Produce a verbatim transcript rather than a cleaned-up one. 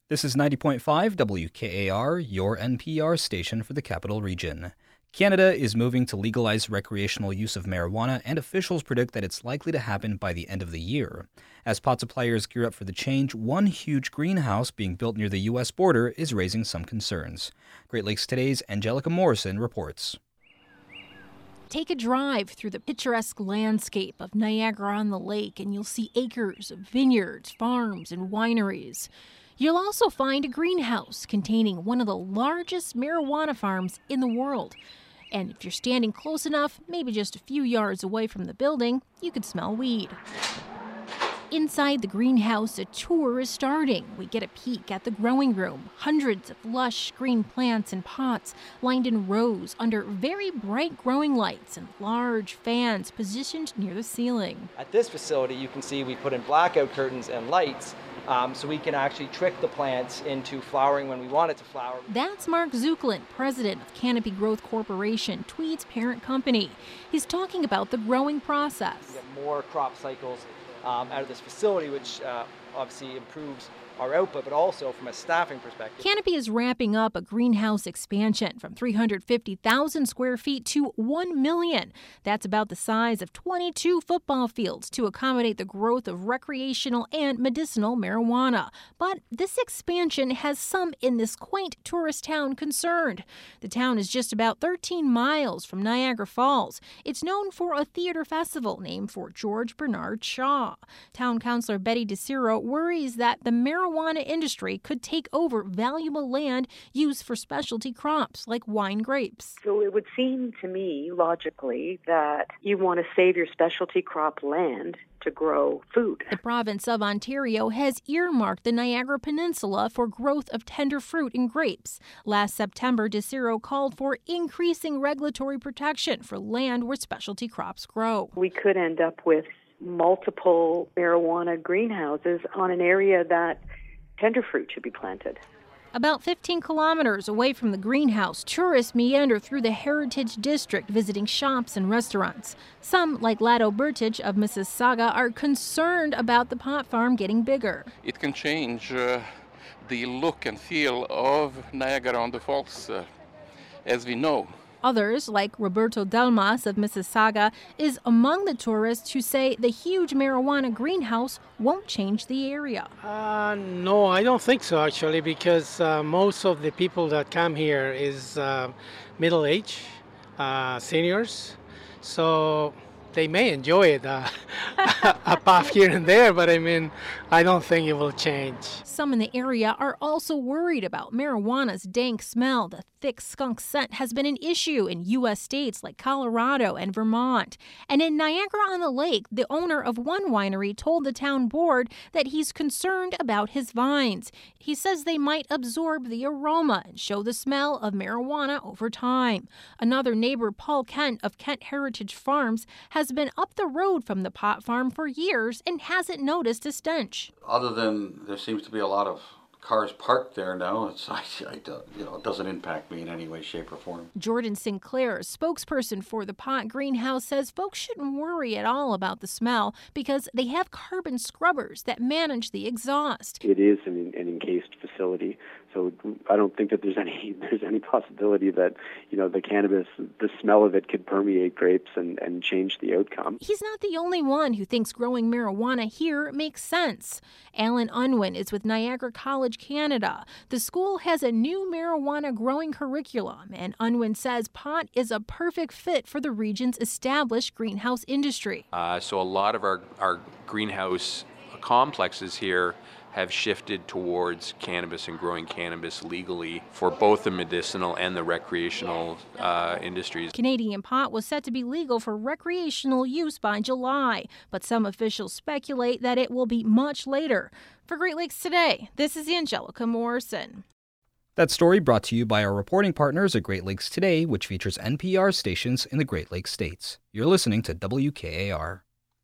This is ninety point five W K A R, your N P R station for the Capital Region. Canada is moving to legalize recreational use of marijuana, and officials predict that it's likely to happen by the end of the year. As pot suppliers gear up for the change, one huge greenhouse being built near the U S border is raising some concerns. Great Lakes Today's Angelica Morrison reports. Take a drive through the picturesque landscape of Niagara-on-the-Lake, and you'll see acres of vineyards, farms, and wineries. You'll also find a greenhouse containing one of the largest marijuana farms in the world. And if you're standing close enough, maybe just a few yards away from the building, you could smell weed. Inside the greenhouse, a tour is starting. We get a peek at the growing room. Hundreds of lush green plants and pots lined in rows under very bright growing lights and large fans positioned near the ceiling. At this facility, you can see we put in blackout curtains and lights um, so we can actually trick the plants into flowering when we want it to flower. That's Mark Zuclin, president of Canopy Growth Corporation, Tweed's parent company. He's talking about the growing process. We get more crop cycles Um, out of this facility, which uh, obviously improves our output, but also from a staffing perspective. Canopy is ramping up a greenhouse expansion from three hundred fifty thousand square feet to one million. That's about the size of twenty-two football fields to accommodate the growth of recreational and medicinal marijuana. But this expansion has some in this quaint tourist town concerned. The town is just about thirteen miles from Niagara Falls. It's known for a theater festival named for George Bernard Shaw. Town Councillor Betty DeCiro worries that the marijuana marijuana industry could take over valuable land used for specialty crops like wine grapes. So it would seem to me logically that you want to save your specialty crop land to grow food. The province of Ontario has earmarked the Niagara Peninsula for growth of tender fruit and grapes. Last September, DeCiro called for increasing regulatory protection for land where specialty crops grow. We could end up with multiple marijuana greenhouses on an area that tender fruit should be planted. About fifteen kilometers away from the greenhouse, tourists meander through the Heritage District, visiting shops and restaurants. Some, like Lado Bertage of Mississauga, are concerned about the pot farm getting bigger. It can change uh, the look and feel of Niagara-on-the-Falls, uh, as we know. Others, like Roberto Delmas of Mississauga, is among the tourists who say the huge marijuana greenhouse won't change the area. Uh, no, I don't think so, actually, because uh, most of the people that come here is uh, middle-aged, uh, seniors, so they may enjoy it, uh, a puff here and there, but I mean, I don't think it will change. Some in the area are also worried about marijuana's dank smell. The thick skunk scent has been an issue in U S states like Colorado and Vermont. And in Niagara-on-the-Lake, the owner of one winery told the town board that he's concerned about his vines. He says they might absorb the aroma and show the smell of marijuana over time. Another neighbor, Paul Kent of Kent Heritage Farms, has been up the road from the pot farm for years and hasn't noticed a stench. Other than there seems to be a lot of cars parked there now, it's I, I, you know, it doesn't impact me in any way, shape, or form. Jordan Sinclair, spokesperson for the pot greenhouse, says folks shouldn't worry at all about the smell because they have carbon scrubbers that manage the exhaust. It is an, an encased facility, so I don't think that there's any there's any possibility that, you know, the cannabis, the smell of it could permeate grapes and, and change the outcome. He's not the only one who thinks growing marijuana here makes sense. Alan Unwin is with Niagara College Canada. The school has a new marijuana growing curriculum, and Unwin says pot is a perfect fit for the region's established greenhouse industry. Uh, so a lot of our, our greenhouse complexes here have shifted towards cannabis and growing cannabis legally for both the medicinal and the recreational uh, industries. Canadian pot was set to be legal for recreational use by July, but some officials speculate that it will be much later. For Great Lakes Today, this is Angelica Morrison. That story brought to you by our reporting partners at Great Lakes Today, which features N P R stations in the Great Lakes states. You're listening to W K A R.